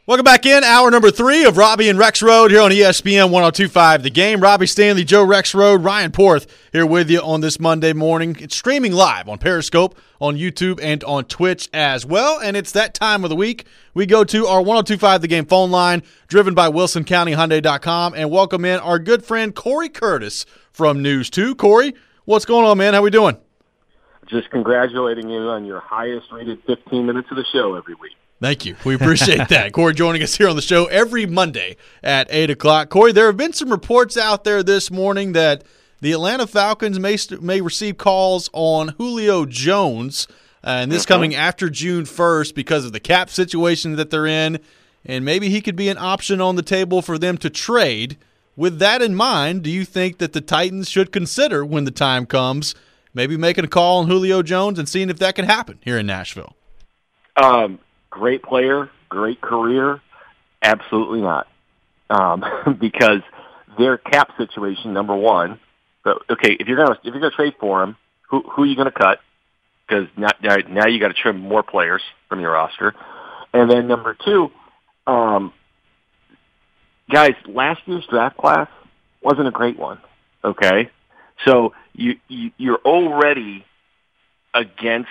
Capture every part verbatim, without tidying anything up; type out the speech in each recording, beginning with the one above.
Welcome back in, hour number three of Robbie and Rexrode here on E S P N one oh two point five The Game. Robbie Stanley, Joe Rexrode, Ryan Porth here with you on this Monday morning. It's streaming live on Periscope, on YouTube, and on Twitch as well. And it's that time of the week. We go to our one oh two point five The Game phone line, driven by Wilson County Hyundai dot com, and welcome in our good friend Corey Curtis from News two. Corey, what's going on, man? How we doing? Just congratulating you on your highest-rated fifteen minutes of the show every week. Thank you. We appreciate that. Corey joining us here on the show every Monday at eight o'clock. Corey, there have been some reports out there this morning that the Atlanta Falcons may may receive calls on Julio Jones, uh, and this mm-hmm. coming after June first because of the cap situation that they're in, and maybe he could be an option on the table for them to trade. With that in mind, do you think that the Titans should consider, when the time comes, maybe making a call on Julio Jones and seeing if that can happen here in Nashville? Um. Great player, great career, absolutely not. Um, because their cap situation, number one. So, okay, if you're gonna if you're gonna trade for him, who who are you gonna cut? Because now now you got to trim more players from your roster. And then number two, um, guys, last year's draft class wasn't a great one. Okay, so you, you you're already against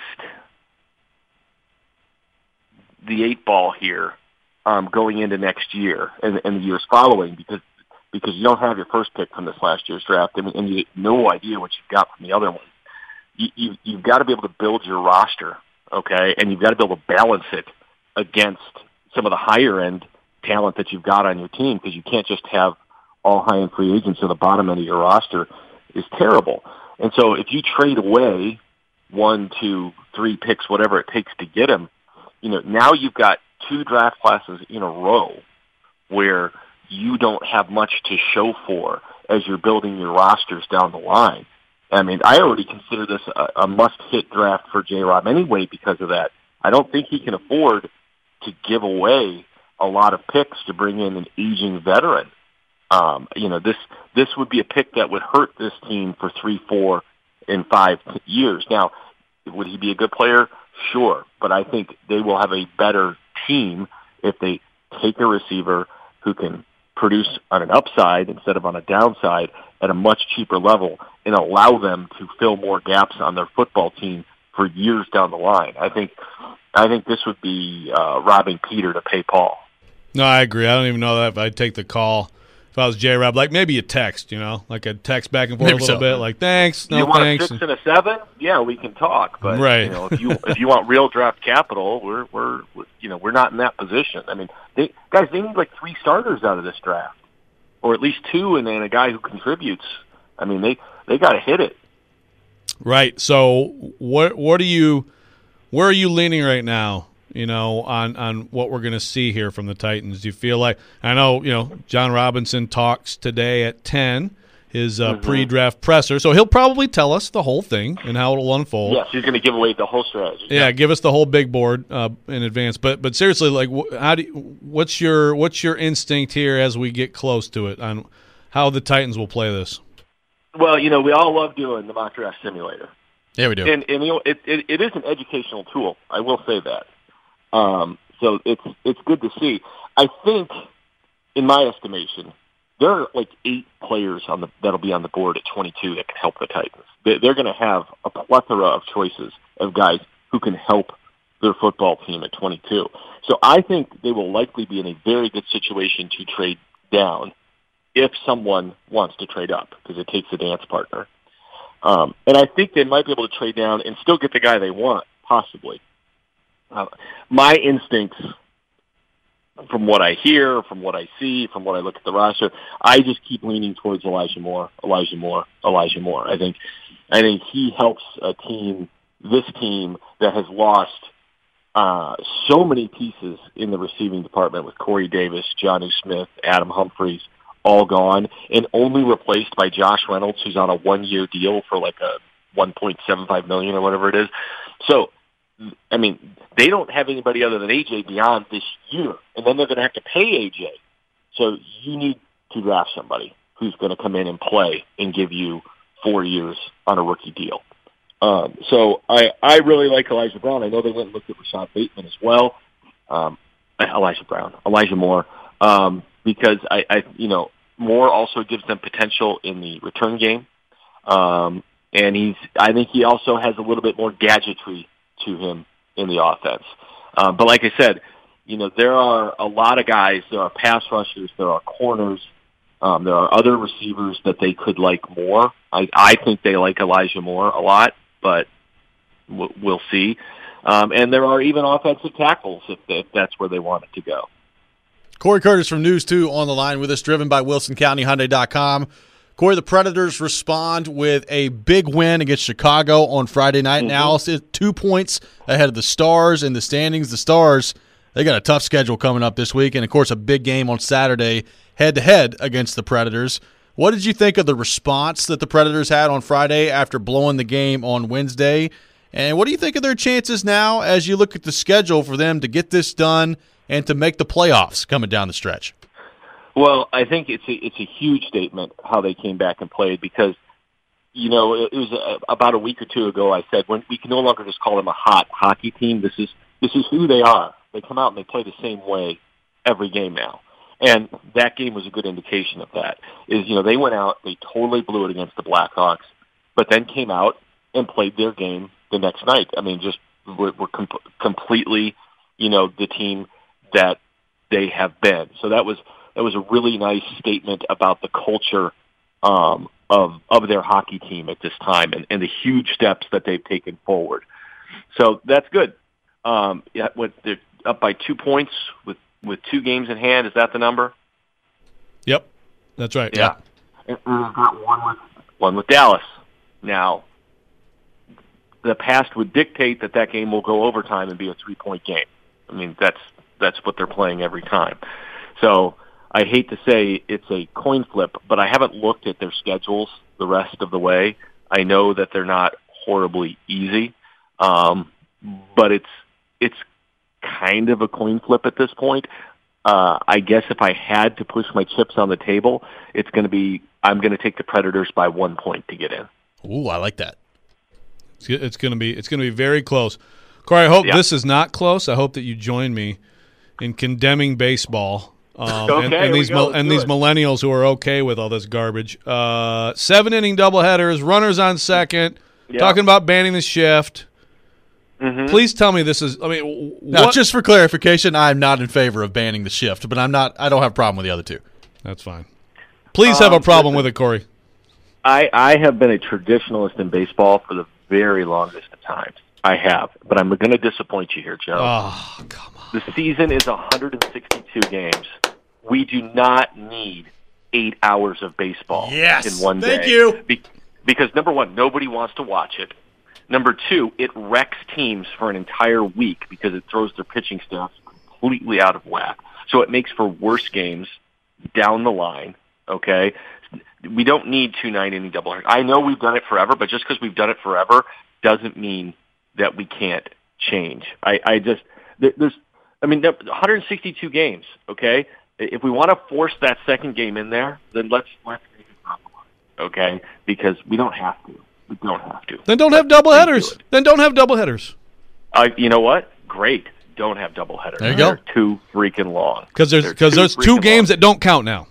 the eight ball here um, going into next year and, and the years following because because you don't have your first pick from this last year's draft and, and you have no idea what you've got from the other one. You, you, you've got to be able to build your roster, okay, and you've got to be able to balance it against some of the higher-end talent that you've got on your team because you can't just have all high-end free agents at the bottom end of your roster is terrible. And so if you trade away one, two, three picks, whatever it takes to get him, you know, now you've got two draft classes in a row where you don't have much to show for as you're building your rosters down the line. I mean, I already consider this a, a must-hit draft for J-Rob anyway because of that. I don't think he can afford to give away a lot of picks to bring in an aging veteran. Um, you know, this this would be a pick that would hurt this team for three, four, and five years. Now, would he be a good player? Sure, but I think they will have a better team if they take a receiver who can produce on an upside instead of on a downside at a much cheaper level and allow them to fill more gaps on their football team for years down the line. I think I think this would be uh, robbing Peter to pay Paul. No, I agree. I don't even know that if I'd take the call. If I was J-Rob, like maybe a text, you know, like a text back and forth maybe a little so. bit, like thanks, no you want thanks. a six and a seven? Yeah, we can talk. But right. you know, if you if you want real draft capital, we're we're you know we're not in that position. I mean, they, guys, they need like three starters out of this draft, or at least two, and then a guy who contributes. I mean, they they got to hit it. Right. So, what what are you? Where are you leaning right now? You know, on, on what we're going to see here from the Titans. Do you feel like – I know, you know, John Robinson talks today at ten, his uh, mm-hmm. pre-draft presser. So he'll probably tell us the whole thing and how it'll unfold. Yes, he's going to give away the whole strategy. Yeah, yeah, give us the whole big board uh, in advance. But but seriously, like, how do you, what's your what's your instinct here as we get close to it on how the Titans will play this? Well, you know, we all love doing the mock draft simulator. Yeah, we do. And, and you know, it, it, it is an educational tool. I will say that. Um, so it's it's good to see. I think, in my estimation, there are like eight players on the that'll be on the board at twenty-two that can help the Titans. They, they're going to have a plethora of choices of guys who can help their football team at twenty-two. So I think they will likely be in a very good situation to trade down if someone wants to trade up because it takes a dance partner. Um, and I think they might be able to trade down and still get the guy they want, possibly. Uh, my instincts, from what I hear, from what I see, from what I look at the roster, I just keep leaning towards Elijah Moore, Elijah Moore, Elijah Moore. I think, I think he helps a team, this team that has lost uh, so many pieces in the receiving department with Corey Davis, Jonnu Smith, Adam Humphries, all gone, and only replaced by Josh Reynolds, who's on a one-year deal for like a one point seven five million dollars or whatever it is. So, I mean, they don't have anybody other than A J beyond this year, and then they're going to have to pay A J. So you need to draft somebody who's going to come in and play and give you four years on a rookie deal. Um, so I, I really like Elijah Brown. I know they went and looked at Rashad Bateman as well. Um, Elijah Brown, Elijah Moore, um, because I, I, you know, Moore also gives them potential in the return game, um, and he's. I think he also has a little bit more gadgetry to him in the offense. Um, but like I said, you know, there are a lot of guys. There are pass rushers. There are corners. Um, there are other receivers that they could like more. I, I think they like Elijah Moore a lot, but we'll, we'll see. Um, and there are even offensive tackles if, if that's where they want it to go. Corey Curtis from News two on the line with us, driven by Wilson County Hyundai dot com. Corey, the Predators respond with a big win against Chicago on Friday night. Mm-hmm. Now it's two points ahead of the Stars in the standings. The Stars, they got a tough schedule coming up this week, and, of course, a big game on Saturday head-to-head against the Predators. What did you think of the response that the Predators had on Friday after blowing the game on Wednesday? And what do you think of their chances now as you look at the schedule for them to get this done and to make the playoffs coming down the stretch? Well, I think it's a, it's a huge statement how they came back and played because, you know, it was a, about a week or two ago I said when we can no longer just call them a hot hockey team. This is this is who they are. They come out and they play the same way every game now. And that game was a good indication of that. Is, you know, they went out, they totally blew it against the Blackhawks, but then came out and played their game the next night. I mean, just were, were com- completely, you know, the team that they have been. So that was that was a really nice statement about the culture um, of of their hockey team at this time and, and the huge steps that they've taken forward. So that's good. Um, yeah, with, they're up by two points with, with two games in hand. Is that the number? Yep, that's right. Yeah, and we've got one with one with Dallas now. The past would dictate that that game will go overtime and be a three-point game. I mean, that's that's what they're playing every time. So I hate to say it's a coin flip, but I haven't looked at their schedules the rest of the way. I know that they're not horribly easy, um, but it's it's kind of a coin flip at this point. Uh, I guess if I had to push my chips on the table, it's going to be I'm going to take the Predators by one point to get in. Ooh, I like that. It's going to be it's going to be very close. Corey, I hope yeah. this is not close. I hope that you join me in condemning baseball um, okay, and, and these go, and these it. millennials who are okay with all this garbage. Uh, seven inning doubleheaders, runners on second. Yeah. Talking about banning the shift. Mm-hmm. Please tell me this is. I mean, what? Now, just for clarification, I'm not in favor of banning the shift, but I'm not. I don't have a problem with the other two. That's fine. Please um, have a problem listen, with it, Corey. I I have been a traditionalist in baseball for the very longest of times. I have, but I'm going to disappoint you here, Joe. Oh, come on. The season is one hundred sixty-two games. We do not need eight hours of baseball yes, in one day. Thank you. Be- because, number one, nobody wants to watch it. Number two, it wrecks teams for an entire week because it throws their pitching staff completely out of whack. So it makes for worse games down the line, okay? We don't need two nine-inning doubleheaders. I know we've done it forever, but just because we've done it forever doesn't mean that we can't change. I, I just there's, I mean, one hundred sixty-two games. Okay, if we want to force that second game in there, then let's let's make it compromise. Okay, because we don't have to. We don't have to. Then don't have doubleheaders. Then don't have doubleheaders. Uh, you know what? Great. Don't have doubleheaders. There you They're go. too freaking long. Because there's because there's two games long. that don't count now.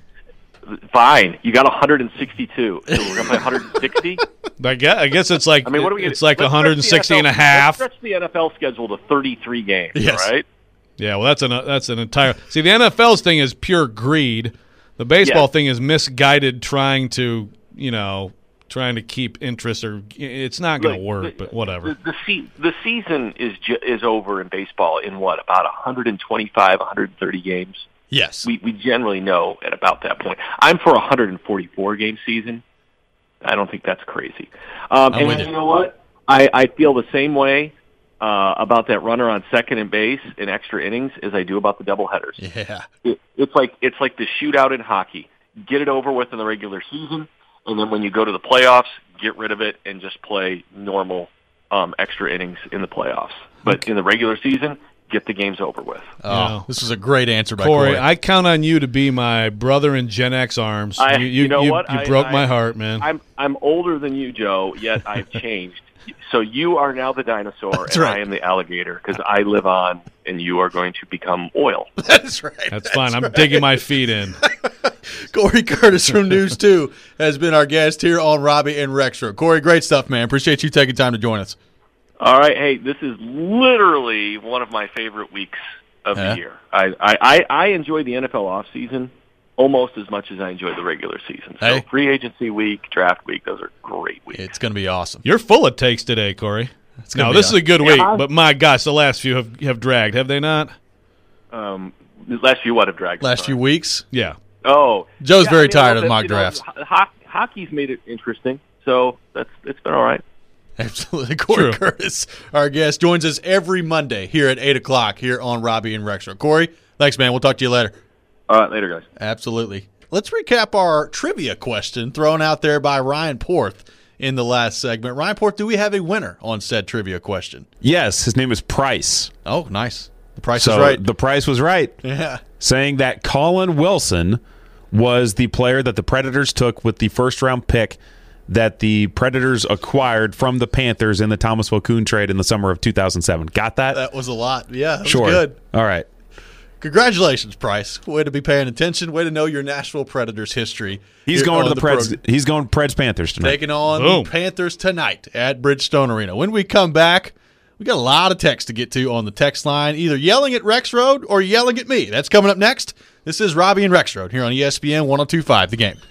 Fine, you got one hundred sixty-two. So we're gonna play one hundred sixty. I guess, I guess it's like I mean, what are we it's like let's one hundred sixty and a half. Let's stretch the N F L schedule to thirty-three games, yes. right? Yeah, well, that's an that's an entire. See, the N F L's thing is pure greed. The baseball yes. thing is misguided, trying to you know trying to keep interest, or it's not going to work. The, but whatever. The the, se- the season is ju- is over in baseball in what about one hundred twenty-five, one hundred thirty games. Yes. We we generally know at about that point. I'm for a one hundred forty-four game season. I don't think that's crazy. Um, and you. you know what? I, I feel the same way uh, about that runner on second and base in extra innings as I do about the doubleheaders. Yeah. It, it's like it's like the shootout in hockey. Get it over with in the regular season, and then when you go to the playoffs, get rid of it and just play normal um, extra innings in the playoffs. But okay. in the regular season, get the games over with. Oh, you know, this is a great answer by Corey. Corey. I count on you to be my brother in Gen X arms. I, you, you, you know you, what? You I, broke I, my heart, man. I'm I'm older than you, Joe. Yet I've changed So you are now the dinosaur, That's and right. I am the alligator because I live on, and you are going to become oil. That's right. That's, That's fine. I'm right. digging my feet in. Corey Curtis from News two has been our guest here on Robbie and Rexroad. Corey, great stuff, man. Appreciate you taking time to join us. All right. Hey, this is literally one of my favorite weeks of Yeah. the year. I, I, I, I enjoy the N F L offseason almost as much as I enjoy the regular season. So Hey. free agency week, draft week, those are great weeks. It's going to be awesome. You're full of takes today, Corey. gonna No, be this is a good Yeah. week, but my gosh, the last few have, have dragged, have they not? Um, the last few what have dragged? Last few weeks. Yeah. Oh, Joe's yeah, very I mean, tired a of little mock bit, you know, drafts. ho- hockey's made it interesting, so that's it's been all right. Absolutely. Corey True. Curtis, our guest, joins us every Monday here at eight o'clock here on Robbie and Rexroad. Corey, thanks, man. We'll talk to you later. All right, later, guys. Absolutely. Let's recap our trivia question thrown out there by Ryan Porth in the last segment. Ryan Porth, do we have a winner on said trivia question? Yes, his name is Price. Oh, nice. The price So is right. the price was right, Yeah. saying that Colin Wilson was the player that the Predators took with the first round pick that the Predators acquired from the Panthers in the Thomas Vokoun trade in the summer of two thousand seven. Got that? That was a lot. Yeah, that was sure. good. All right. Congratulations, Price. Way to be paying attention. Way to know your Nashville Predators history. He's here going to on the, Preds. program. He's going Preds Panthers tonight. Taking on Boom. the Panthers tonight at Bridgestone Arena. When we come back, we got a lot of text to get to on the text line, either yelling at Rexroad or yelling at me. That's coming up next. This is Robbie and Rexroad here on E S P N one oh two point five The Game.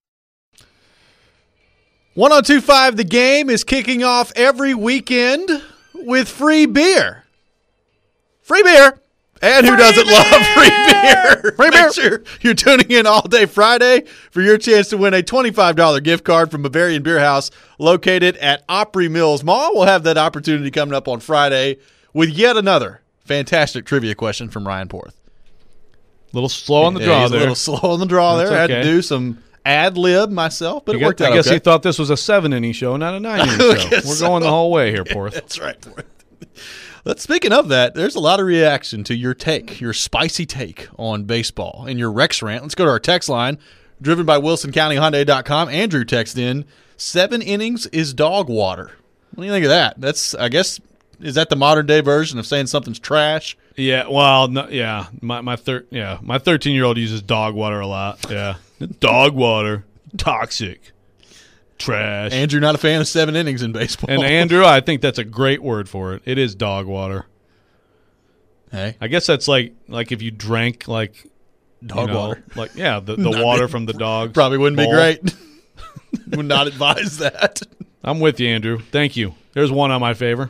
one oh two point five The Game is kicking off every weekend with free beer. Free beer. And who doesn't love free beer? Free beer. Make sure you're tuning in all day Friday for your chance to win a twenty-five dollars gift card from Bavarian Beer House located at Opry Mills Mall. We'll have that opportunity coming up on Friday with yet another fantastic trivia question from Ryan Porth. A little slow on the Yeah, draw he's there. a little slow on the draw That's there. I had to okay. do some ad lib myself, but I it guess, worked out I guess okay. he thought this was a seven-inning show, not a nine-inning I show. guess We're so. going the whole way here, Porth. That's right, Porth. Let's, speaking of that, there's a lot of reaction to your take, your spicy take on baseball and your Rex rant. Let's go to our text line, driven by Wilson County Hyundai dot com. Andrew texted in, seven innings is dog water. What do you think of that? That's, I guess, is that the modern day version of saying something's trash? Yeah, well, no, yeah, my my thir- yeah, my thirteen year old uses dog water a lot. Yeah, dog water, toxic, trash. Andrew, not a fan of seven innings in baseball. And Andrew, I think that's a great word for it. It is dog water. Hey, I guess that's like like if you drank like dog you know, water. like yeah, the, the Not water big. from the dog. Probably wouldn't be bowl. great. Would not advise that. I'm with you, Andrew. Thank you. There's one on my favor.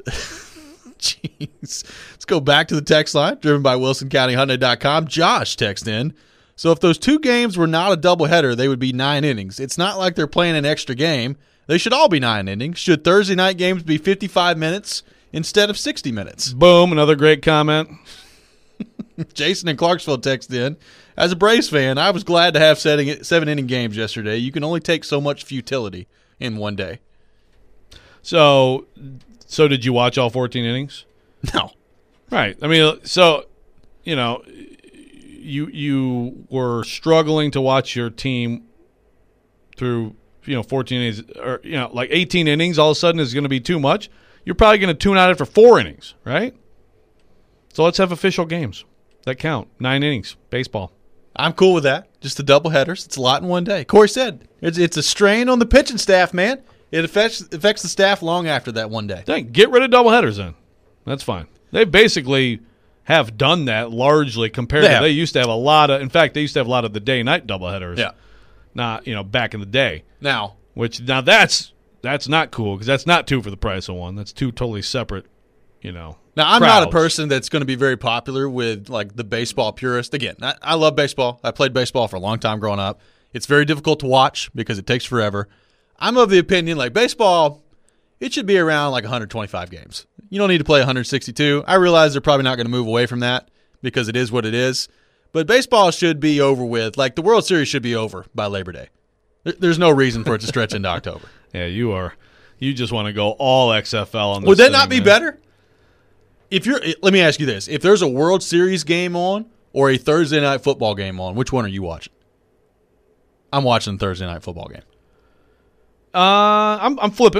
Jeez. Let's go back to the text line, driven by Wilson County Hyundai dot com. Josh texted in. So if those two games were not a doubleheader, they would be nine innings. It's not like they're playing an extra game. They should all be nine innings. Should Thursday night games be fifty-five minutes instead of sixty minutes? Boom, another great comment. Jason in Clarksville texted in. As a Braves fan, I was glad to have setting seven inning games yesterday. You can only take so much futility in one day. So, so did you watch all fourteen innings? No. Right. I mean, so you know, you you were struggling to watch your team through you know fourteen innings, or you know, like eighteen innings. All of a sudden is going to be too much. You're probably going to tune out after four innings, right? So let's have official games that count. Nine innings, baseball. I'm cool with that. Just the double headers. It's a lot in one day. Corey said it's it's a strain on the pitching staff, man. It affects affects the staff long after that one day. Dang, get rid of doubleheaders then. That's fine. They basically have done that largely compared They to have. they used to have a lot of. In fact, they used to have a lot of the day night doubleheaders. Yeah. Not you know back in the day. Now, Which now that's that's not cool because that's not two for the price of one. That's two totally separate. You know. now I'm not a crowds. person that's going to be very popular with like the baseball purist. Again, I, I love baseball. I played baseball for a long time growing up. It's very difficult to watch because it takes forever. I'm of the opinion like baseball, it should be around like one hundred twenty-five games. You don't need to play one hundred sixty-two. I realize they're probably not going to move away from that because it is what it is. But baseball should be over with. Like the World Series should be over by Labor Day. There- There's no reason for it to stretch into October. Yeah, you are. You just want to go all X F L on this. Would that thing, not be man. better? If you're, let me ask you this: if there's a World Series game on or a Thursday night football game on, which one are you watching? I'm watching the Thursday night football game. Uh, I'm I'm flipping.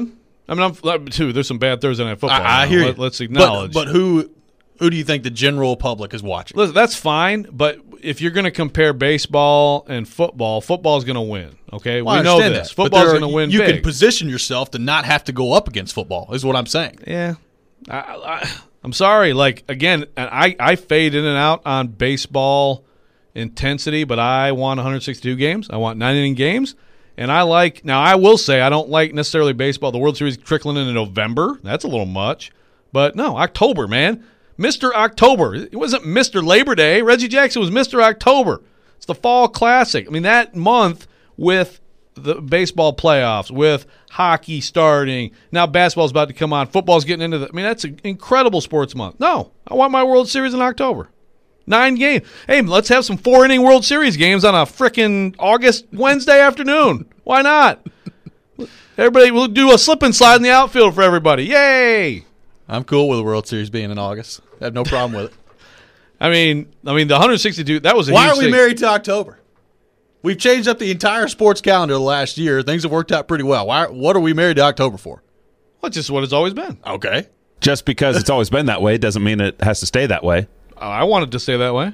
I mean, I'm too. There's some bad Thursday night football. I, I hear Let, you. Let's acknowledge. But, but who who do you think the general public is watching? Listen, that's fine, but if you're going to compare baseball and football, football's going to win. Okay, Well, we I know understand this. that, but Football's there are- going to win You big. can position yourself to not have to go up against football. Is what I'm saying. Yeah, I, I, I'm sorry. Like again, I I fade in and out on baseball intensity, but I want one hundred sixty-two games. I want nine inning games, and I like. Now I will say I don't like necessarily baseball. The World Series trickling into November. That's a little much, but no, October, man. Mister October. It wasn't Mister Labor Day. Reggie Jackson was Mister October. It's the Fall Classic. I mean, that month with the baseball playoffs, with hockey starting, now basketball's about to come on, football's getting into the – I mean, that's an incredible sports month. No, I want my World Series in October. Nine games. Hey, let's have some four-inning World Series games on a frickin' August Wednesday afternoon. Why not? Everybody will do a slip and slide in the outfield for everybody. Yay! I'm cool with the World Series being in August. I have no problem with it. I mean, I mean, the one hundred sixty-two. That was a Why huge are we thing. married to October? We've changed up the entire sports calendar the last year. Things have worked out pretty well. Why? What are we married to October for? Well, it's just what it's always been. Okay. Just because it's always been that way doesn't mean it has to stay that way. I wanted to stay that way.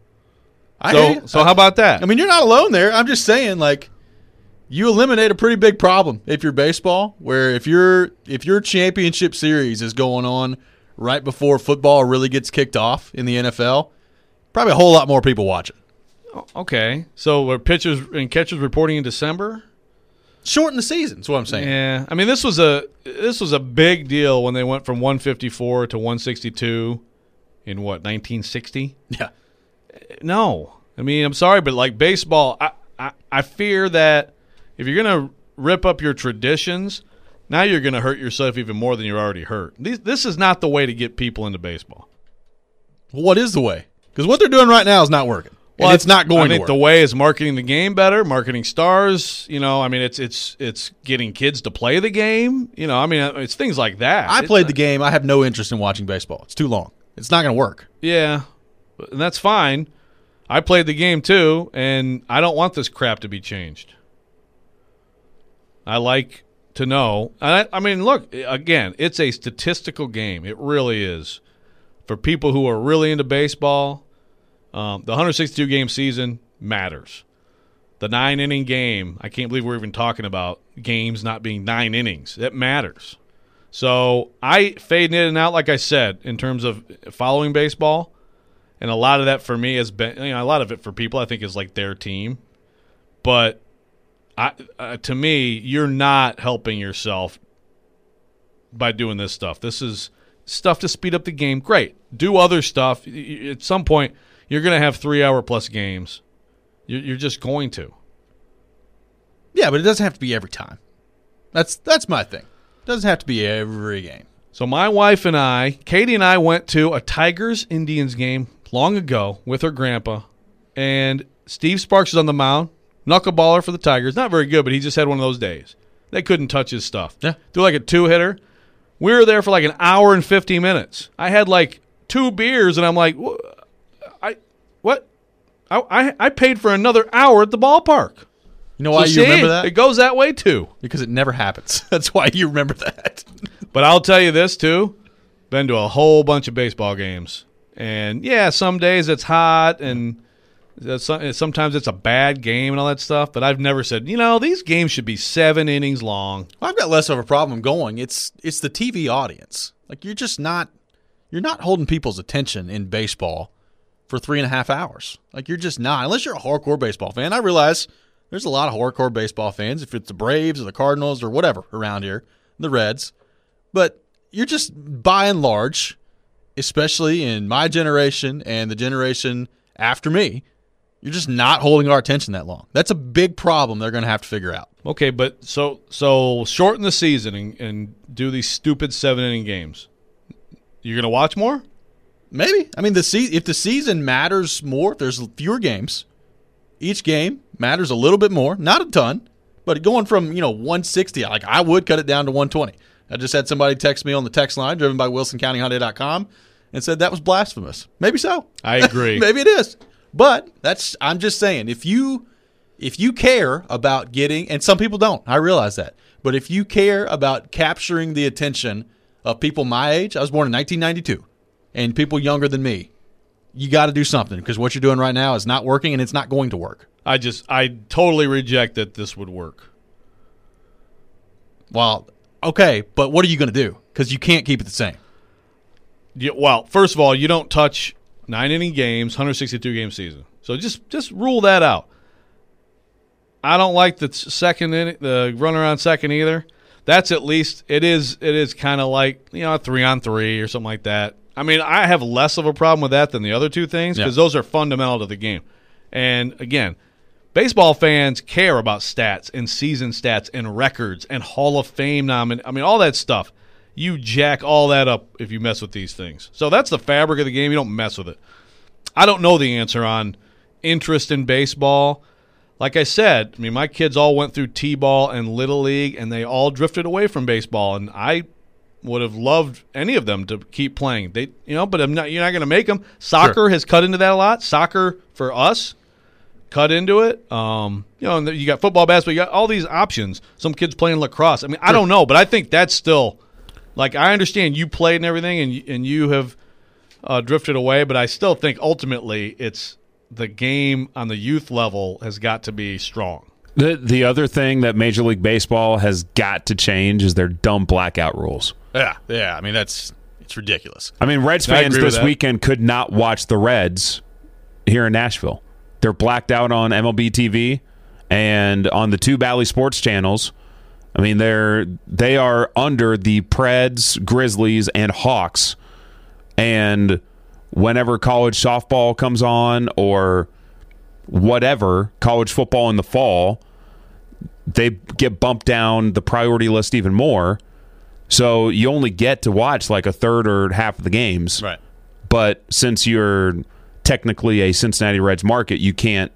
I hear So, you. so how about that? I mean, you're not alone there. I'm just saying, like, you eliminate a pretty big problem if you're baseball, where if your if your championship series is going on right before football really gets kicked off in the N F L, probably a whole lot more people watching. Okay, so were pitchers and catchers reporting in December? Shorten the season. That's what I'm saying. Yeah, I mean this was a this was a big deal when they went from one fifty-four to one sixty-two in what nineteen sixty. Yeah. No, I mean I'm sorry, but like baseball, I I, I fear that if you're gonna rip up your traditions, now you're gonna hurt yourself even more than you're already hurt. These, this is not the way to get people into baseball. Well, what is the way? Because what they're doing right now is not working. Well, Well, it's not going I to think work. the way is marketing the game better, marketing stars. You know, I mean, it's it's it's getting kids to play the game. You know, I mean, it's things like that. I It's played not- the game. I have no interest in watching baseball. It's too long. It's not going to work. Yeah, and that's fine. I played the game too, and I don't want this crap to be changed. I like to know. I, I mean, look, again, it's a statistical game. It really is. For people who are really into baseball, um, the one hundred sixty-two game season matters. The nine-inning game, I can't believe we're even talking about games not being nine innings. That matters. So I fade in and out, like I said, in terms of following baseball. And a lot of that for me has been, you know, a lot of it for people I think is like their team. But I, uh, to me, you're not helping yourself by doing this stuff. This is stuff to speed up the game. Great. Do other stuff. At some point, you're going to have three-hour-plus games. You're, you're just going to. Yeah, but it doesn't have to be every time. That's that's my thing. It doesn't have to be every game. So my wife and I, Katie and I, went to a Tigers-Indians game long ago with her grandpa, and Steve Sparks is on the mound, knuckleballer for the Tigers. Not very good, but he just had one of those days. They couldn't touch his stuff. Yeah. Threw like a two-hitter. We were there for like an hour and fifty minutes. I had like two beers, and I'm like, "Wh- I what? I, I I paid for another hour at the ballpark. You know why So you see, remember that? It goes that way too. Because it never happens. That's why you remember that. But I'll tell you this, too. Been to a whole bunch of baseball games. And, yeah, some days it's hot, and sometimes it's a bad game and all that stuff. But I've never said, you know, these games should be seven innings long. Well, I've got less of a problem going. It's it's the T V audience. Like, you're just not you're not holding people's attention in baseball for three and a half hours. Like, you're just not. Unless you're a hardcore baseball fan. I realize there's a lot of hardcore baseball fans, if it's the Braves or the Cardinals or whatever around here, the Reds. But you're just, by and large, especially in my generation and the generation after me, you're just not holding our attention that long. That's a big problem they're going to have to figure out. Okay, but so so shorten the season and, and do these stupid seven-inning games. You're going to watch more? Maybe. I mean, the se- if the season matters more, if there's fewer games, each game matters a little bit more. Not a ton, but going from, you know, one sixty, like I would cut it down to one twenty. I just had somebody text me on the text line driven by Wilson County Hyundai dot com and said that was blasphemous. Maybe so. I agree. Maybe it is. But that's I'm just saying, if you if you care about getting, and some people don't, I realize that, But if you care about capturing the attention of people my age, I was born in nineteen ninety-two, and people younger than me, you got to do something because what you're doing right now is not working and it's not going to work. I just, I totally reject that this would work. Well, okay, but what are you going to do? Because you can't keep it the same. You, well, first of all, you don't touch nine-inning games, one hundred sixty-two game season. So just just rule that out. I don't like the second inning, the runner on second either. That's at least it is it is kind of like, you know, a three on three or something like that. I mean, I have less of a problem with that than the other two things because yeah. those are fundamental to the game. And again, baseball fans care about stats and season stats and records and Hall of Fame nomin. I mean, all that stuff. You jack all that up if you mess with these things. So that's the fabric of the game. You don't mess with it. I don't know the answer on interest in baseball. Like I said, I mean, my kids all went through T-ball and Little League, and they all drifted away from baseball. And I would have loved any of them to keep playing. They, you know, but I'm not. You're not going to make them. Soccer sure. has cut into that a lot. Soccer for us cut into it. Um, you know, and you got football, basketball. You got all these options. Some kids playing lacrosse. I mean, sure. I don't know, but I think that's still. Like, I understand you played and everything, and you, and you have uh, drifted away, but I still think ultimately it's the game on the youth level has got to be strong. The the other thing that Major League Baseball has got to change is their dumb blackout rules. Yeah, yeah. I mean, that's it's ridiculous. I mean, Reds fans this weekend could not watch the Reds here in Nashville. They're blacked out on M L B T V and on the two Bally Sports channels. I mean, they're they are under the Preds, Grizzlies, and Hawks, and whenever college softball comes on or whatever, college football in the fall, they get bumped down the priority list even more. So you only get to watch like a third or half of the games. Right. But since you're technically a Cincinnati Reds market, you can't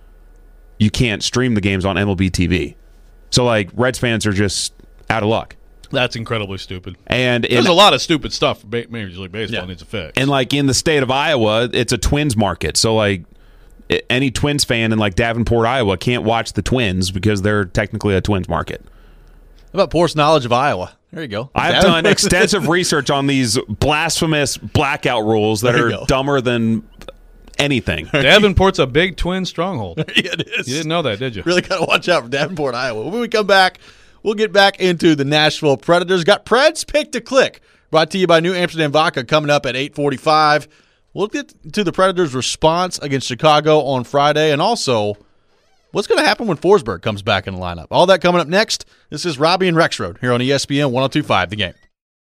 you can't stream the games on M L B T V. So, like, Reds fans are just out of luck. That's incredibly stupid. And There's in, a lot of stupid stuff Major League Baseball yeah. needs to fix. And, like, in the state of Iowa, it's a Twins market. So, like, any Twins fan in, like, Davenport, Iowa can't watch the Twins because they're technically a Twins market. How about Port's knowledge of Iowa? There you go. I've done extensive research on these blasphemous blackout rules that are go. dumber than anything. Davenport's a big Twin stronghold. Yeah, it is. You didn't know that, did you? Really got to watch out for Davenport, Iowa. When we come back, we'll get back into the Nashville Predators. Got Preds Pick to Click, brought to you by New Amsterdam Vodka, coming up at eight forty-five. We'll get to the Predators' response against Chicago on Friday, and also what's going to happen when Forsberg comes back in the lineup. All that coming up next. This is Robbie and Rexroad here on E S P N one oh two point five The Game.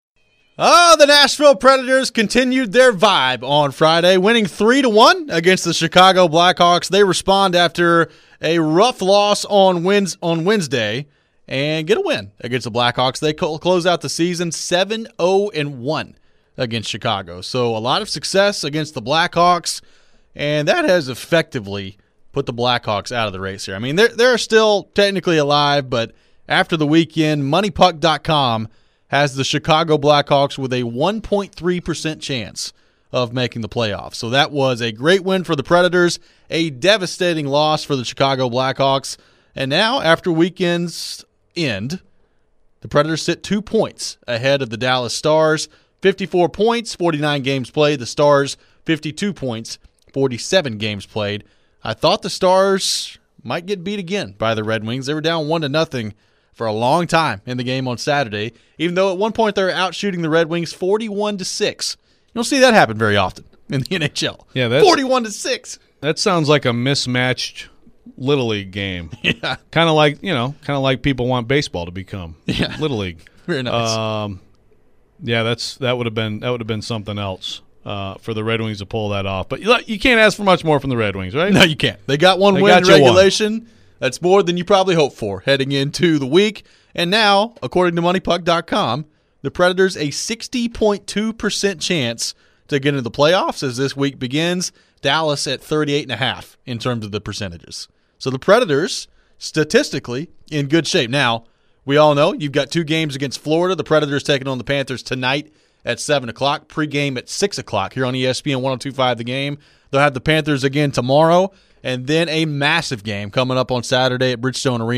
Oh, the Nashville Predators continued their vibe on Friday, winning three to one against the Chicago Blackhawks. They respond after a rough loss on Wednesday, on Wednesday and get a win against the Blackhawks. They close out the season seven oh one against Chicago. So a lot of success against the Blackhawks, and that has effectively put the Blackhawks out of the race here. I mean, they're, they're still technically alive, but after the weekend, money puck dot com has the Chicago Blackhawks with a one point three percent chance of making the playoffs. So that was a great win for the Predators, a devastating loss for the Chicago Blackhawks. And now, after weekend's end, the Predators sit two points ahead of the Dallas Stars. fifty-four points, forty-nine games played. The Stars, fifty-two points, forty-seven games played. I thought the Stars might get beat again by the Red Wings. They were down one to nothing for a long time in the game on Saturday, even though at one point they were out shooting the Red Wings forty-one to six. You don't see that happen very often in the N H L. Yeah, that's, forty-one to six. That sounds like a mismatched Little League game. Yeah. Kind of like, you know, kind of like people want baseball to become. Yeah. Little League. Very nice. Um, yeah, that's that would have been that would have been something else uh, for the Red Wings to pull that off. But you, you can't ask for much more from the Red Wings, right? No, you can't. They got one they win got in regulation. One. That's more than you probably hoped for heading into the week. And now, according to money puck dot com, the Predators a sixty point two percent chance to get into the playoffs as this week begins. Dallas at thirty-eight point five in terms of the percentages. So the Predators, statistically, in good shape. Now, we all know you've got two games against Florida. The Predators taking on the Panthers tonight at seven o'clock. Pre-game at six o'clock here on E S P N one oh two point five The Game. They'll have the Panthers again tomorrow. And then a massive game coming up on Saturday at Bridgestone Arena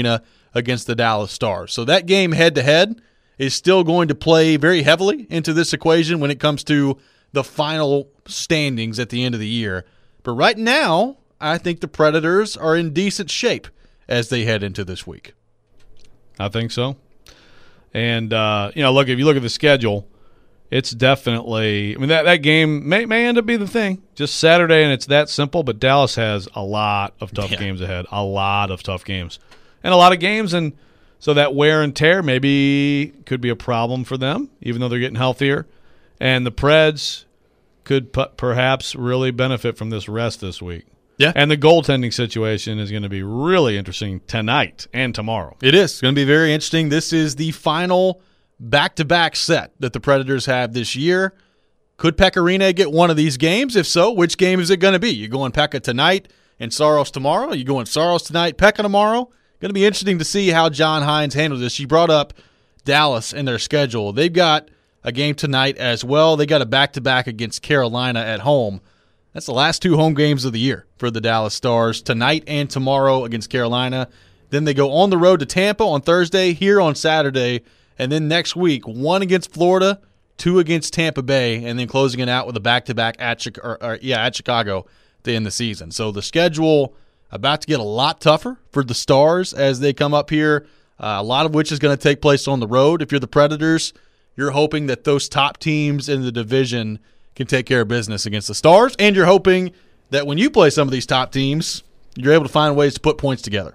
against the Dallas Stars. So that game head-to-head is still going to play very heavily into this equation when it comes to the final standings at the end of the year. But right now, I think the Predators are in decent shape as they head into this week. I think so. And, uh, you know, look, if you look at the schedule, it's definitely – I mean, that, that game may, may end up being the thing. Just Saturday, and it's that simple, but Dallas has a lot of tough yeah. games ahead, a lot of tough games. And a lot of games, and so that wear and tear maybe could be a problem for them, even though they're getting healthier. And the Preds could p- perhaps really benefit from this rest this week. Yeah. And the goaltending situation is going to be really interesting tonight and tomorrow. It is. It's going to be very interesting. This is the final back-to-back set that the Predators have this year. Could Pekka Rinne get one of these games? If so, which game is it going to be? You going Pekka tonight and Saros tomorrow? You going Saros tonight, Pekka tomorrow? Going to be interesting to see how John Hines handles this. She brought up Dallas and their schedule. They've got a game tonight as well. They got a back-to-back against Carolina at home. That's the last two home games of the year for the Dallas Stars, tonight and tomorrow against Carolina. Then they go on the road to Tampa on Thursday, here on Saturday, and then next week, one against Florida, two against Tampa Bay, and then closing it out with a back-to-back at, or, or, yeah, at Chicago to end the season. So the schedule about to get a lot tougher for the Stars as they come up here, uh, a lot of which is going to take place on the road. If you're the Predators, you're hoping that those top teams in the division can take care of business against the Stars, and you're hoping that when you play some of these top teams, you're able to find ways to put points together.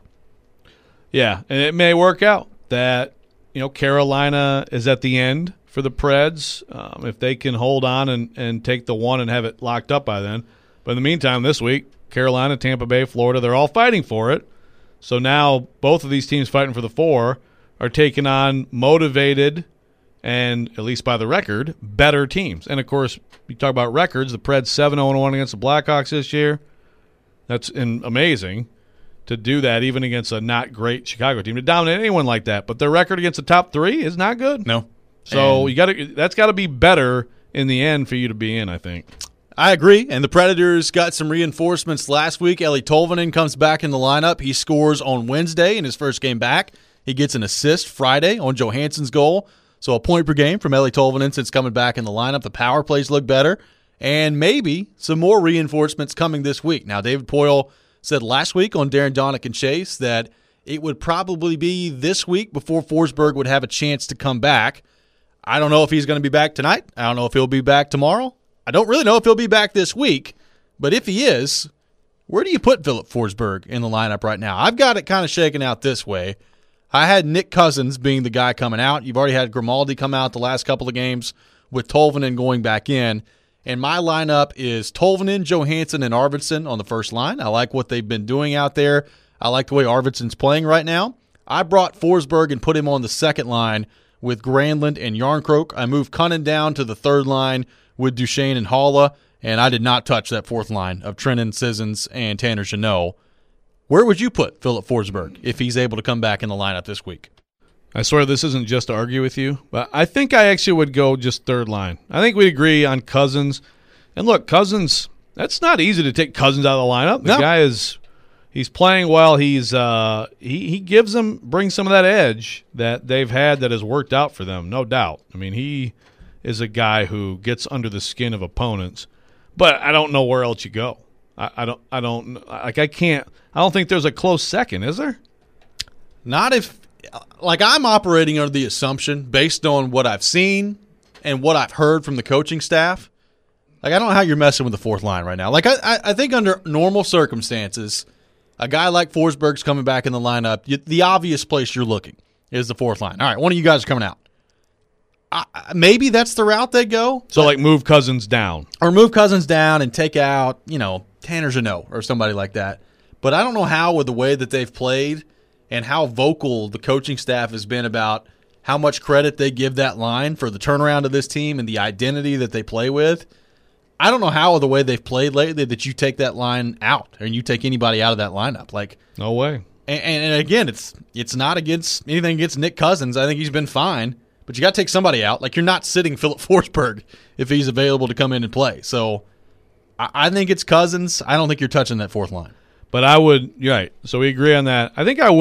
Yeah, and it may work out that, you know, Carolina is at the end for the Preds. Um, if they can hold on and, and take the one and have it locked up by then. But in the meantime, this week, Carolina, Tampa Bay, Florida, they're all fighting for it. So now both of these teams fighting for the four are taking on motivated and, at least by the record, better teams. And, of course, you talk about records, the Preds seven oh one against the Blackhawks this year. That's in, amazing to do that even against a not great Chicago team, to dominate anyone like that. But their record against the top three is not good. No. So and you got to that's got to be better in the end for you to be in, I think. I agree, and the Predators got some reinforcements last week. Eeli Tolvanen comes back in the lineup. He scores on Wednesday in his first game back. He gets an assist Friday on Johansson's goal. So a point per game from Eeli Tolvanen since coming back in the lineup. The power plays look better, and maybe some more reinforcements coming this week. Now, David Poile said last week on Darren Donick and Chase that it would probably be this week before Forsberg would have a chance to come back. I don't know if he's going to be back tonight. I don't know if he'll be back tomorrow. I don't really know if he'll be back this week, but if he is, where do you put Philip Forsberg in the lineup right now? I've got it kind of shaken out this way. I had Nick Cousins being the guy coming out. You've already had Grimaldi come out the last couple of games with Tolvanen going back in. And my lineup is Tolvanen, Johansson, and Arvidsson on the first line. I like what they've been doing out there. I like the way Arvidsson's playing right now. I brought Forsberg and put him on the second line with Granlund and Yarncroke. I moved Cunnin down to the third line with Duchesne and Haula, and I did not touch that fourth line of Trenton, Sissons, and Tanner Jeannot. Where would you put Philip Forsberg if he's able to come back in the lineup this week? I swear this isn't just to argue with you, but I think I actually would go just third line. I think we agree on Cousins. And look, Cousins, that's not easy to take Cousins out of the lineup. The no. guy is he's playing well. He's uh, he he gives them brings some of that edge that they've had that has worked out for them, no doubt. I mean, he is a guy who gets under the skin of opponents. But I don't know where else you go. I, I don't I don't like I can't I don't think there's a close second, is there? Not if like I'm operating under the assumption based on what I've seen and what I've heard from the coaching staff. Like I don't know how you're messing with the fourth line right now. Like I I think under normal circumstances, a guy like Forsberg's coming back in the lineup. You, the obvious place you're looking is the fourth line. All right, one of you guys are coming out. I, maybe that's the route they go. So, like, move Cousins down. Or move Cousins down and take out, you know, Tanner Jeannot or somebody like that. But I don't know how, with the way that they've played and how vocal the coaching staff has been about how much credit they give that line for the turnaround of this team and the identity that they play with. I don't know how, with the way they've played lately, that you take that line out and you take anybody out of that lineup. Like, no way. And, and again, it's it's not against anything against Nick Cousins. I think he's been fine. But you got to take somebody out. Like, you're not sitting Philip Forsberg if he's available to come in and play. So I, I think it's Cousins. I don't think you're touching that fourth line. But I would, you're right. So we agree on that. I think I would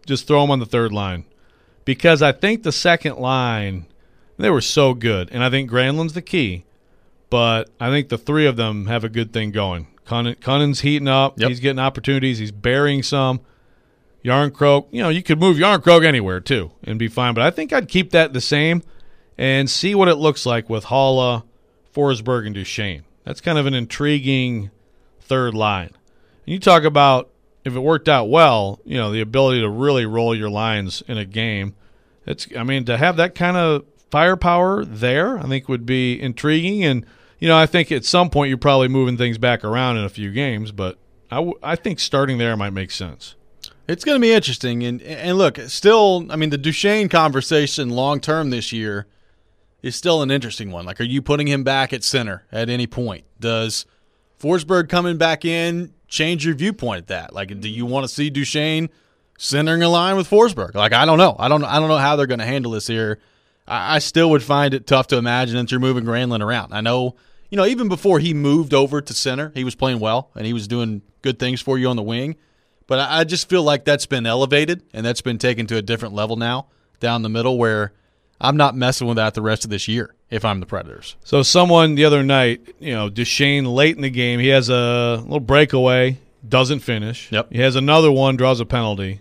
just throw him on the third line because I think the second line, they were so good, and I think Granlund's the key, but I think the three of them have a good thing going. Cunnin, Cunning's heating up. Yep. He's getting opportunities. He's burying some. Yarncroke, you know, you could move Yarncroke anywhere too and be fine, but I think I'd keep that the same and see what it looks like with Haula, Forsberg, and Duchesne. That's kind of an intriguing third line. And you talk about if it worked out well, you know, the ability to really roll your lines in a game. It's, I mean, to have that kind of firepower there, I think would be intriguing. And, you know, I think at some point you're probably moving things back around in a few games, but I, w- I think starting there might make sense. It's going to be interesting. And, and look, still, I mean, the Duchesne conversation long-term this year is still an interesting one. Like, are you putting him back at center at any point? Does Forsberg coming back in change your viewpoint at that? Like, do you want to see Duchesne centering a line with Forsberg? Like, I don't know. I don't I don't know how they're going to handle this here. I, I still would find it tough to imagine that you're moving Granlund around. I know, you know, even before he moved over to center, he was playing well, and he was doing good things for you on the wing. But I, I just feel like that's been elevated, and that's been taken to a different level now down the middle where I'm not messing with that the rest of this year if I'm the Predators. So someone the other night, you know, Duchesne late in the game, he has a little breakaway, doesn't finish. Yep. He has another one, draws a penalty.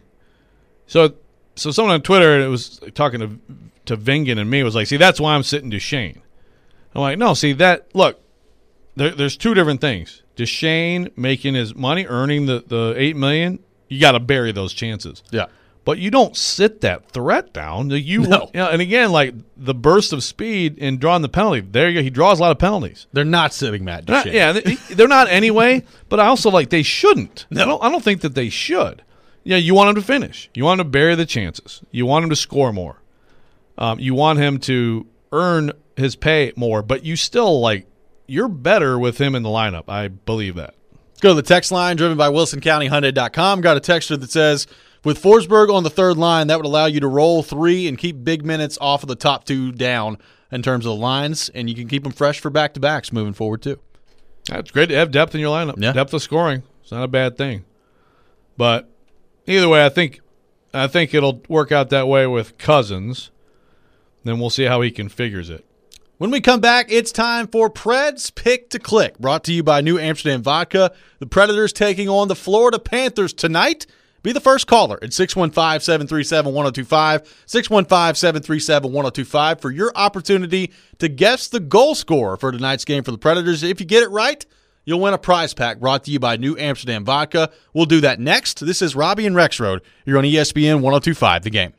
So so someone on Twitter, it was talking to to Vingan and me, was like, see, that's why I'm sitting Duchesne. I'm like, no, see, that, look, there, there's two different things. Duchesne making his money, earning the, the eight million dollars, you got to bury those chances. Yeah. But you don't sit that threat down. You, No. you know, and again, like the burst of speed and drawing the penalty, there you go. He draws a lot of penalties. They're not sitting Matt They're not- Duchesne. yeah, they, they're not anyway. But I also like they shouldn't. No. I don't. I don't think that they should. Yeah, you want him to finish. You want him to bury the chances. You want him to score more. Um, you want him to earn his pay more. But you still like you're better with him in the lineup. I believe that. Let's go to the text line driven by Wilson County Hyundai dot com. Got a texter that says, with Forsberg on the third line, that would allow you to roll three and keep big minutes off of the top two down in terms of the lines, and you can keep them fresh for back-to-backs moving forward too. That's great to have depth in your lineup. Yeah. Depth of scoring. It's not a bad thing. But either way, I think I think it'll work out that way with Cousins. Then we'll see how he configures it. When we come back, it's time for Preds Pick to Click, brought to you by New Amsterdam Vodka. The Predators taking on the Florida Panthers tonight. Be the first caller at six one five, seven three seven, one oh two five, six one five, seven three seven, one oh two five for your opportunity to guess the goal scorer for tonight's game for the Predators. If you get it right, you'll win a prize pack brought to you by New Amsterdam Vodka. We'll do that next. This is Robbie and Rexroad. You're on E S P N one oh two five, The Game.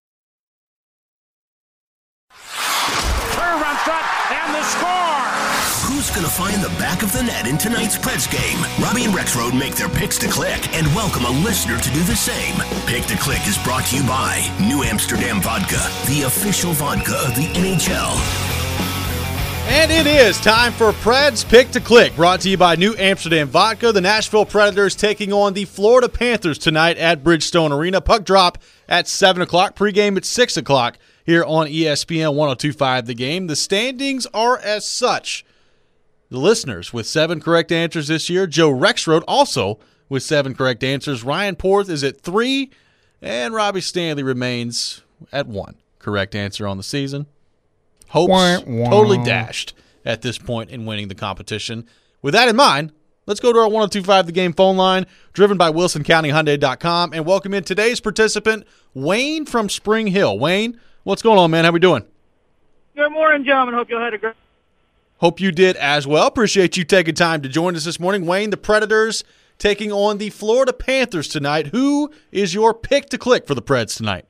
Curve on front, and the score! Who's going to find the back of the net in tonight's Preds game? Robbie and Rexroad make their picks to click and welcome a listener to do the same. Pick to Click is brought to you by New Amsterdam Vodka, the official vodka of the N H L. And it is time for Preds Pick to Click, brought to you by New Amsterdam Vodka. The Nashville Predators taking on the Florida Panthers tonight at Bridgestone Arena. Puck drop at seven o'clock, pregame at six o'clock here on E S P N one oh two five The Game. The standings are as such. The listeners with seven correct answers this year. Joe Rexroad also with seven correct answers. Ryan Porth is at three, and Robbie Stanley remains at one correct answer on the season. Hopes Wah, wah. totally dashed at this point in winning the competition. With that in mind, let's go to our one oh two five The Game phone line, driven by Wilson County Hyundai dot com, and welcome in today's participant, Wayne from Spring Hill. Wayne, what's going on, man? How we doing? Good morning, gentlemen. Hope you all had a great. Hope you did as well. Appreciate you taking time to join us this morning. Wayne, the Predators taking on the Florida Panthers tonight. Who is your pick to click for the Preds tonight?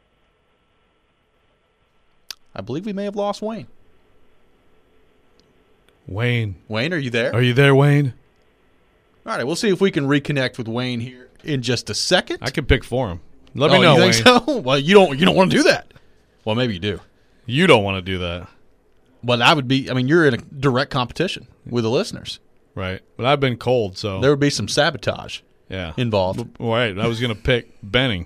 I believe we may have lost Wayne. Wayne. Wayne, are you there? Are you there, Wayne? All right, we'll see if we can reconnect with Wayne here in just a second. I can pick for him. Let oh, me know, you Wayne. think so? Well, you don't. You don't want to do that. Well, maybe you do. You don't want to do that. But I would be. I mean, you're in a direct competition with the listeners. Right. But I've been cold, so. There would be some sabotage yeah. involved. Right. I was going to pick Benning.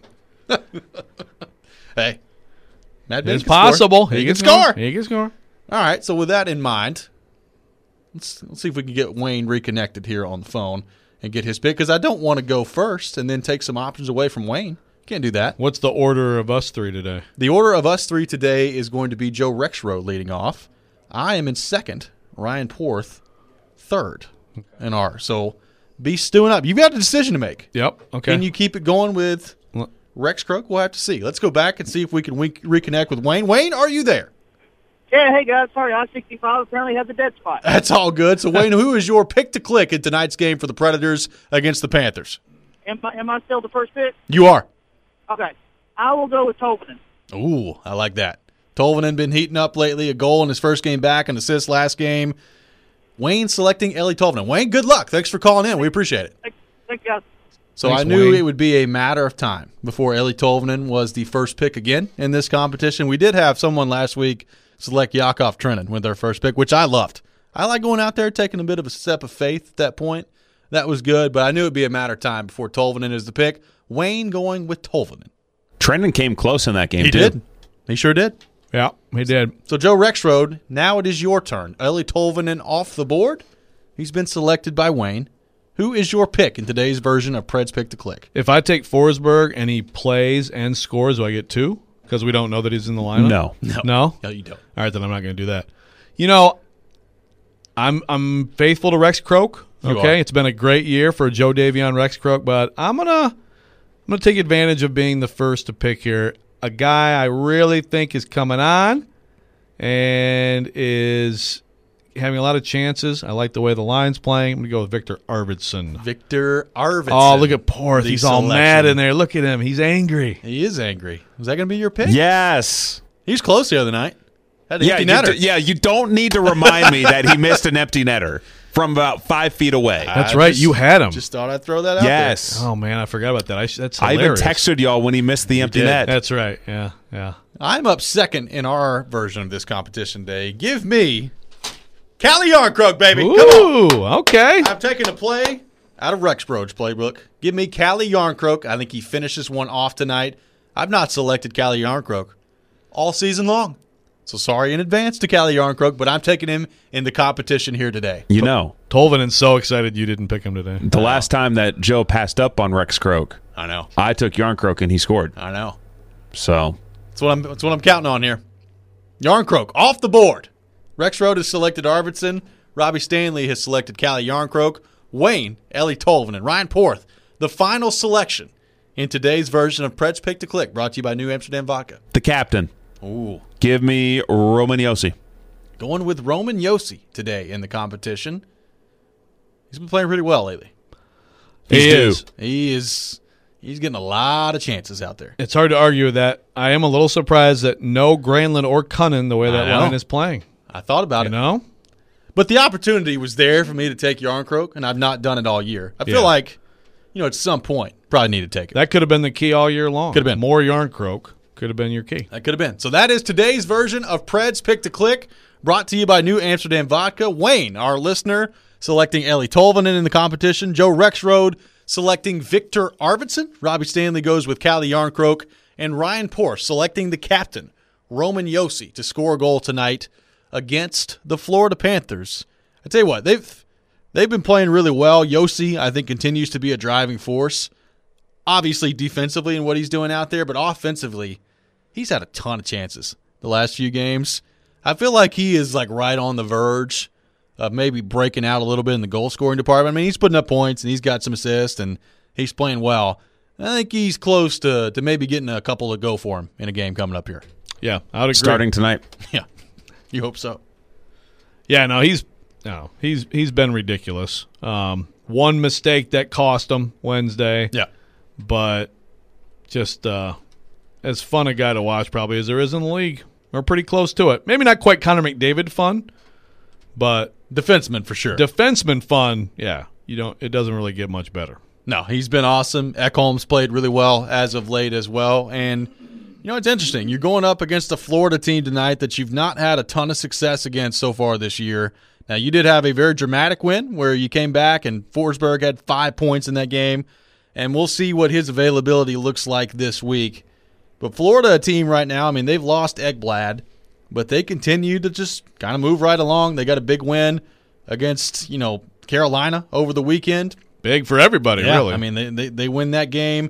Hey, Matt Benning It's can score. possible. He, can score. score. He can score. All right. So with that in mind, let's let's see if we can get Wayne reconnected here on the phone and get his pick, because I don't want to go first and then take some options away from Wayne Can't do that. What's the order of us three today? The order of us three today is going to be Joe Rexrode leading off. I am in second. Ryan Porth third in ours. So be stewing up. You've got a decision to make. Yep. Okay. Can you keep it going with Rex Croak? We'll have to see. Let's go back and see if we can re- reconnect with Wayne. Wayne, are you there? Yeah, hey, guys. Sorry, I sixty-five apparently has a dead spot. That's all good. So, Wayne, who is your pick to click in tonight's game for the Predators against the Panthers? Am I, am I still the first pick? You are. Okay. I will go with Tolvanen. Ooh, I like that. Tolvanen been heating up lately. A goal in his first game back, an assist last game. Wayne selecting Eeli Tolvanen. Wayne, good luck. Thanks for calling in. We appreciate it. Thanks, thanks guys. So Thanks, I knew Wayne. it would be a matter of time before Eeli Tolvanen was the first pick again in this competition. We did have someone last week select Yakov Trenin with their first pick, which I loved. I like going out there, taking a bit of a step of faith at that point. That was good, but I knew it would be a matter of time before Tolvanen is the pick. Wayne going with Tolvanen. Trendon came close in that game, He too. did. He sure did. Yeah, he did. So, Joe Rexrode, now it is your turn. Eeli Tolvanen off the board. He's been selected by Wayne. Who is your pick in today's version of Pred's Pick to Click? If I take Forsberg and he plays and scores, do I get two? Because we don't know that he's in the lineup? No. No? No, you don't. All right, then I'm not going to do that. You know, I'm I'm faithful to Rex Croak. You Okay, are. it's been a great year for Joe Davion Rex Croak, but I'm gonna I'm gonna take advantage of being the first to pick here. A guy I really think is coming on and is having a lot of chances. I like the way the line's playing. I'm gonna go with Victor Arvidsson. Victor Arvidsson. Oh, look at Porth. The He's all selection. mad in there. Look at him. He's angry. He is angry. Was that going to be your pick? Yes. He was close the other night. Had an Yeah, empty you netter. d- yeah, you don't need to remind me that he missed an empty netter from about five feet away. That's I right. just- You had him. Just thought I'd throw that out yes. Oh man, I forgot about that. I sh- that's I even hilarious. texted y'all when he missed the empty did. net. That's right. Yeah, yeah. there. I'm up second in our version of this competition day. Give me Callie Yarncroke, baby. Come on. Ooh, okay. I'm taking a play out of Rexrode's playbook. Give me Callie Yarncroke. I think he finishes one off tonight. I've not selected Callie Yarncroke all season long. So sorry in advance to Callie Yarncroke, but I'm taking him in the competition here today. You know, Tolvanen's so excited you didn't pick him today. the last time that Joe passed up on Rex Croak, I know. I took Yarncroke and he scored. I know. So That's what I'm that's what I'm counting on here. Yarncroke off the board. Rexrode has selected Arvidsson. Robbie Stanley has selected Callie Yarncroke. Wayne, Eeli Tolvanen, Ryan Porth. The final selection in today's version of Pred's Pick to Click, brought to you by New Amsterdam Vodka. the captain, Ooh. give me Roman Josi. Going with Roman Josi today in the competition. He's been playing pretty well lately. He's He due. is. He is he's getting a lot of chances out there. It's hard to argue with that. I am a little surprised that no Granlund or Cunnin the way that I know. line is playing. I thought about You it. know? But the opportunity was there for me to take Yarncroke, and I've not done it all year. I feel Yeah. like, you know, at some point, probably need to take it. That could have been the key all year long. Could have been. More yarn croak. Could have been your key. That could have been. So that is today's version of Pred's Pick to Click, brought to you by New Amsterdam Vodka. Wayne, our listener, selecting Eeli Tolvanen in the competition. Joe Rexrode selecting Victor Arvidsson. Robbie Stanley goes with Callie Yarncroke. And Ryan Porth selecting the captain, Roman Josi, to score a goal tonight against the Florida Panthers. I tell you what, they've they've been playing really well. Josi, I think, continues to be a driving force. Obviously, defensively in what he's doing out there, but offensively, he's had a ton of chances the last few games. I feel like he is like right on the verge of maybe breaking out a little bit in the goal scoring department. I mean, he's putting up points and he's got some assists and he's playing well. I think he's close to to maybe getting a couple to go for him in a game coming up here. Yeah, I would agree. Starting tonight. Yeah, you hope so. Yeah, no, he's no, he's he's been ridiculous. Um, one mistake that cost him Wednesday. Yeah. But just uh, as fun a guy to watch probably as there is in the league. Or pretty close to it. Maybe not quite Connor McDavid fun, but Defenseman for sure. defenseman fun, yeah. You don't it doesn't really get much better. No, he's been awesome. Ekholm's played really well as of late as well. And, you know, it's interesting. You're going up against a Florida team tonight that you've not had a ton of success against so far this year. Now, you did have a very dramatic win where you came back and Forsberg had five points in that game. And we'll see what his availability looks like this week. But Florida, a team right now, I mean, they've lost Ekblad, but they continue to just kind of move right along. They got a big win against, you know, Carolina over the weekend. Big for everybody, Yeah, really. I mean, they, they they win that game.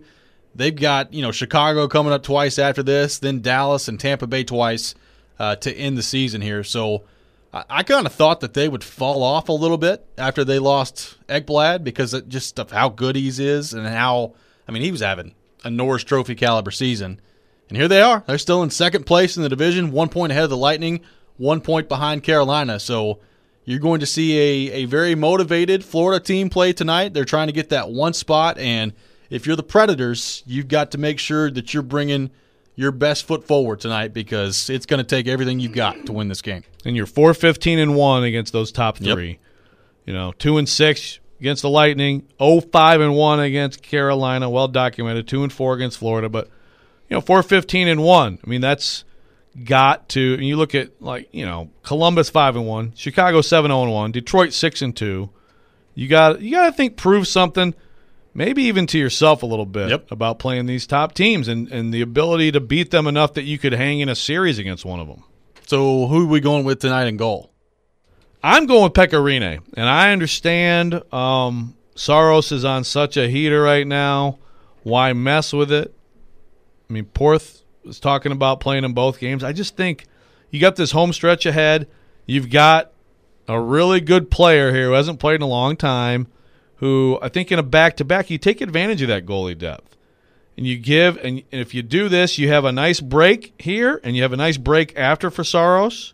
they've got, you know, Chicago coming up twice after this, then Dallas and Tampa Bay twice uh, to end the season here. So I, I kind of thought that they would fall off a little bit after they lost Ekblad because of just of how good he is and how, I mean, he was having a Norris Trophy caliber season. And here they are. They're still in second place in the division, one point ahead of the Lightning, one point behind Carolina. So you're going to see a, a very motivated Florida team play tonight. They're trying to get that one spot, and if you're the Predators, you've got to make sure that you're bringing your best foot forward tonight because it's going to take everything you've got to win this game. And you're four fifteen and one against those top three. Yep. You know, two and six against the Lightning, oh five and one against Carolina, well documented, two and four against Florida, but you know, four fifteen and one. I mean, that's got to, and you look at, like, you know, Columbus five and one, Chicago seven oh and one, Detroit six and two. You got you got to think prove something, maybe even to yourself a little bit yep. about playing these top teams and, and the ability to beat them enough that you could hang in a series against one of them. So who are we going with tonight in goal? I'm going with Pekka Rinne, and I understand um, Saros is on such a heater right now. Why mess with it? I mean, Porth was talking about playing in both games. I just think you got this home stretch ahead. You've got a really good player here who hasn't played in a long time, who I think in a back-to-back, you take advantage of that goalie depth. And you give, and if you do this, you have a nice break here, and you have a nice break after for Saros.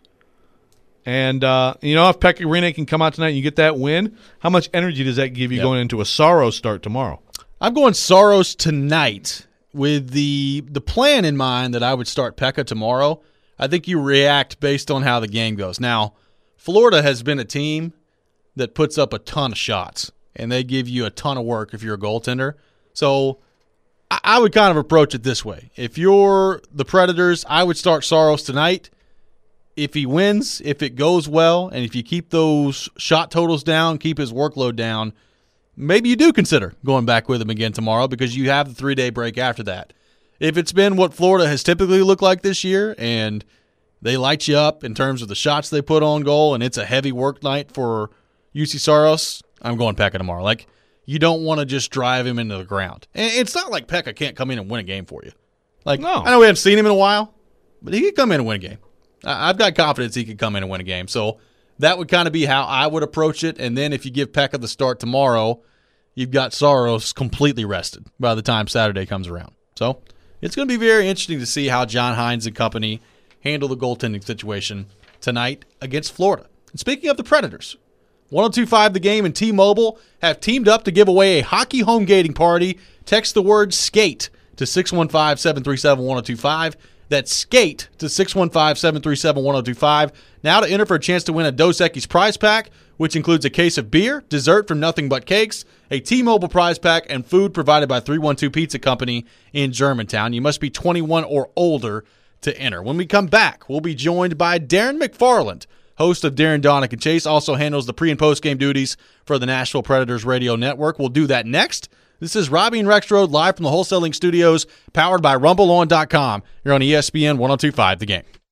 And, uh, you know, if Pekka Rinne can come out tonight and you get that win, how much energy does that give you yep. going into a Saros start tomorrow? I'm going Saros tonight with the the plan in mind that I would start Pekka tomorrow. I think you react based on how the game goes. Now, Florida has been a team that puts up a ton of shots, and they give you a ton of work if you're a goaltender. So I, I would kind of approach it this way. If you're the Predators, I would start Saros tonight. If he wins, if it goes well, and if you keep those shot totals down, keep his workload down, maybe you do consider going back with him again tomorrow because you have the three-day break after that. If it's been what Florida has typically looked like this year and they light you up in terms of the shots they put on goal and it's a heavy work night for U C Saros, I'm going Pekka tomorrow. Like, you don't want to just drive him into the ground. And it's not like Pekka can't come in and win a game for you. Like, no. I know we haven't seen him in a while, but he could come in and win a game. I've got confidence he could come in and win a game. So that would kind of be how I would approach it. And then if you give Pekka the start tomorrow, you've got Saros completely rested by the time Saturday comes around. So it's going to be very interesting to see how John Hines and company handle the goaltending situation tonight against Florida. And speaking of the Predators, one oh two point five The Game and T-Mobile have teamed up to give away a hockey home gating party. Text the word SKATE to six one five, seven three seven, one oh two five. That's SKATE to six one five, seven three seven, one oh two five. Now to enter for a chance to win a Dos Equis prize pack, which includes a case of beer, dessert from Nothing But Cakes, a T-Mobile prize pack, and food provided by three one two Pizza Company in Germantown. You must be twenty-one or older to enter. When we come back, we'll be joined by Darren McFarland, host of Darren, Donick, and Chase, also handles the pre- and post-game duties for the Nashville Predators Radio Network. We'll do that next. This is Robbie and Rexroad live from the Wholesaling Studios, powered by rumble on dot com. You're on E S P N one oh two point five The Game.